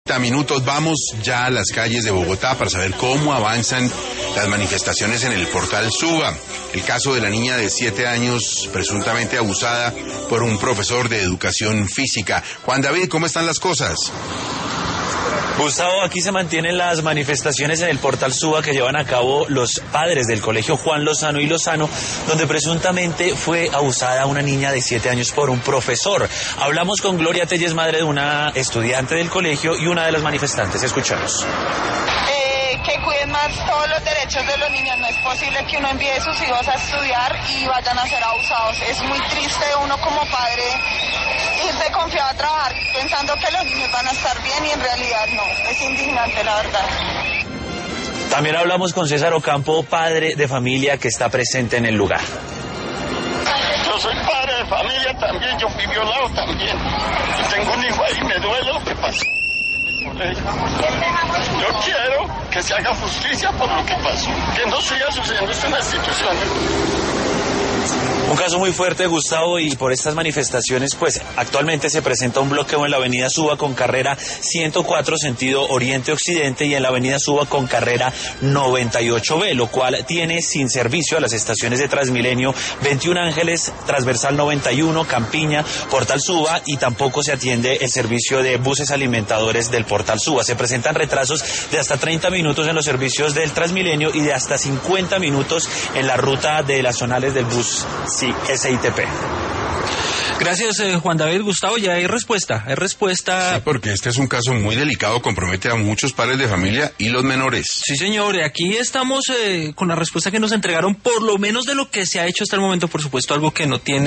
30 minutos. Vamos ya a las calles de Bogotá para saber cómo avanzan las manifestaciones en el portal Suba. El caso de la niña de 7 años presuntamente abusada por un profesor de educación física. Juan David, ¿cómo están las cosas? Gustavo, aquí se mantienen las manifestaciones en el portal Suba que llevan a cabo los padres del colegio Juan Lozano y Lozano, donde presuntamente fue abusada una niña de 7 años por un profesor. Hablamos con Gloria Telles, madre de una estudiante del colegio y una de las manifestantes. Escuchamos. Que cuiden más todos los derechos de los niños. No es posible que uno envíe a sus hijos a estudiar y vayan a ser abusados. Es muy triste uno como padre irse confiado a trabajar pensando que los niños van a estar bien y en realidad no. Es indignante, la verdad. También hablamos con César Ocampo, padre de familia que está presente en el lugar. Yo soy padre de familia también, yo fui violado también. Yo tengo un hijo ahí, me duele lo que pasó. Yo quiero que se haga justicia por lo que pasó, que no siga sucediendo esto en la institución. Un caso muy fuerte, Gustavo, y por estas manifestaciones, pues actualmente se presenta un bloqueo en la avenida Suba con carrera 104 sentido oriente-occidente y en la avenida Suba con carrera 98B, lo cual tiene sin servicio a las estaciones de Transmilenio 21 Ángeles, Transversal 91, Campiña, Portal Suba, y tampoco se atiende el servicio de buses alimentadores del Portal Suba. Se presentan retrasos de hasta 30 minutos en los servicios del Transmilenio y de hasta 50 minutos en la ruta de las zonales del bus SITP. Gracias, Juan David. Gustavo, ya hay respuesta. Sí, porque este es un caso muy delicado, compromete a muchos padres de familia y los menores. Sí, señor. Aquí estamos con la respuesta que nos entregaron, por lo menos de lo que se ha hecho hasta el momento, por supuesto, algo que no tiene